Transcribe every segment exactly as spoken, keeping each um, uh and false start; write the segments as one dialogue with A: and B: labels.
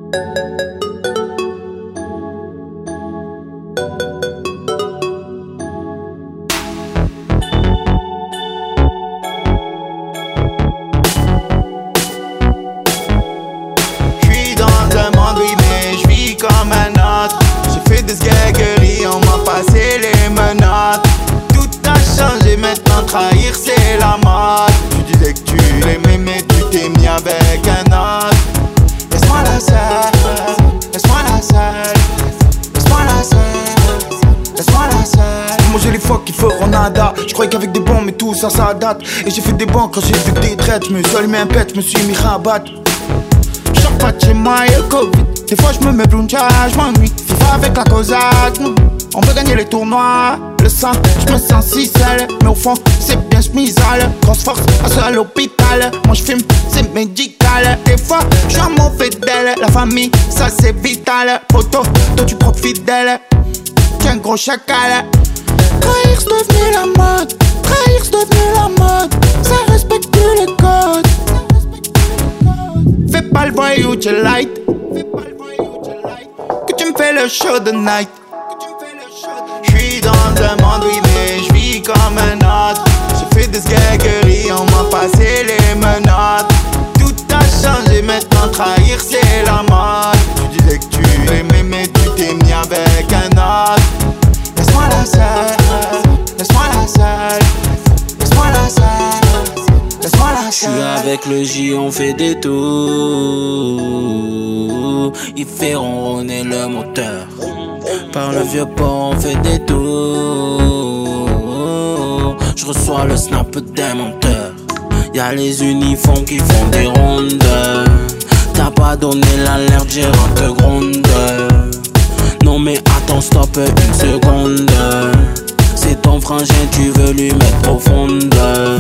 A: J'suis dans un monde, oui, mais j'vis comme un autre. J'ai fait des sgagueries, on m'a passé les menottes. Tout a changé, maintenant trahir c'est la mode. Tu disais que tu l'aimais, mais tu t'es mis avec un autre. Laisse-moi la seule, laisse-moi la seule, laisse-moi la seule, laisse-moi la seule.
B: Moi j'ai les fuck qui feront nada. Je croyais qu'avec des bombes mais tout ça ça date. Et j'ai fait des bancs quand j'ai vu des traites. Je me suis allumé un pet, je me suis mis rabat. J'sors pas de chez moi et le Covid. Des fois je me mets bluncha, je m'ennuie. FIFA avec la Cosac, on veut gagner les tournois. Le sang, je me sens si sale. Mais au fond c'est bien schmisal. Grosse force, à seul à l'hôpital. Moi je fume, c'est médical. Des fois je suis un mauvais d'elle. La famille, ça c'est vital. Photo, toi tu profites d'elle. T'es un gros chacal. Trahir c'est devenu la mode. Trahir c'est devenu la mode. Ça respecte plus les codes. Fais pas le voyou, tu light. Que tu me fais le show de night.
A: J'suis dans un monde, oui, mais j'vis comme un autre. J'ai fait des sgagueries, on m'a passé les menottes. Tout a changé, maintenant trahir c'est la mode. Tu disais que tu l'aimais, mais tu t'es mis avec un autre. Laisse-moi la seule, laisse-moi la seule, laisse-moi la seule, laisse-moi la seule.
C: J'suis avec le J, on fait des tours. Il fait ronronner le moteur. Par le vieux port, on fait des tours. J'reçois le snap des menteurs. Y'a les uniformes qui font des rondes. T'as pas donné l'alerte, j'ai rentre gronde. Non mais attends, stop une seconde. C'est ton frangin, tu veux lui mettre profonde.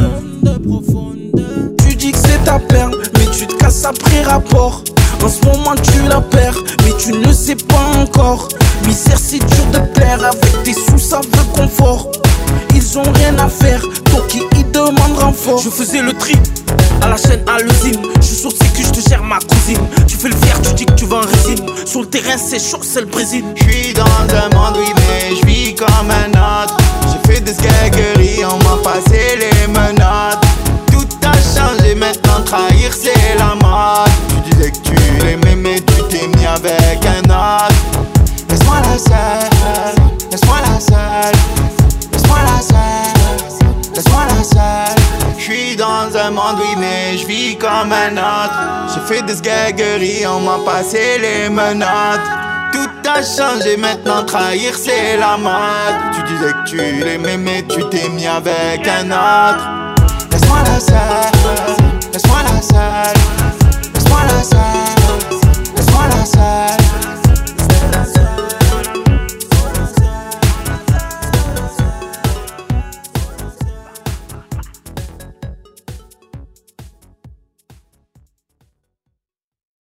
C: Tu dis que c'est ta perle, mais tu te casses après rapport. En ce moment tu la perds, mais tu ne sais pas encore. Misère c'est dur de plaire, avec tes sous ça veut confort. Ils ont rien à faire, toi qui y demande renfort. Je faisais le tri, à la chaîne, à l'usine. Je suis sur que je te gère ma cousine. Tu fais le fier, tu dis que tu vas en résine. Sur le terrain c'est chaud, c'est le Brésil.
A: J'suis dans un monde, oui, mais j'vis comme un autre. J'ai fait des sgagueries, on m'a passé les menottes. Tout a changé, maintenant trahir c'est la mode. Tu disais que tu l'aimais, mais tu t'es mis avec un autre. Laisse-moi la seule, laisse-moi la seule, laisse-moi la seule, laisse-moi la seule. J'suis dans un monde, oui, mais j'vis comme un autre. J'ai fait des sgagueries, on m'a passé les menottes. Tout a changé, maintenant trahir c'est la mode. Tu disais que tu l'aimais, mais tu t'es mis avec un autre. Laisse-moi la seule, laisse-moi la seule, laisse-moi la seule.